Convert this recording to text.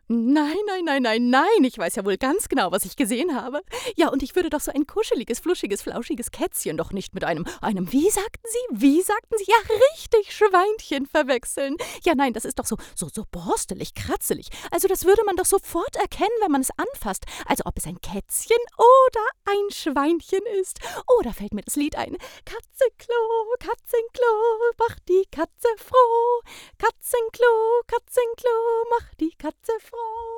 Nein, nein, nein, nein, nein, ich weiß ja wohl ganz genau, was ich gesehen habe. Ja, und ich würde doch so ein kuscheliges, fluschiges, flauschiges Kätzchen doch nicht mit einem, wie sagten Sie? Ja, richtig, Schweinchen verwechseln. Ja, nein, das ist doch so borstelig, kratzelig. Also das würde man doch sofort erkennen, wenn man es anfasst. Also ob es ein Kätzchen oder ein Schweinchen ist. Oh, da fällt mir das Lied ein. Katzenklo, macht die Katze froh. Katzenklo, Katzenklo, macht die Katze froh.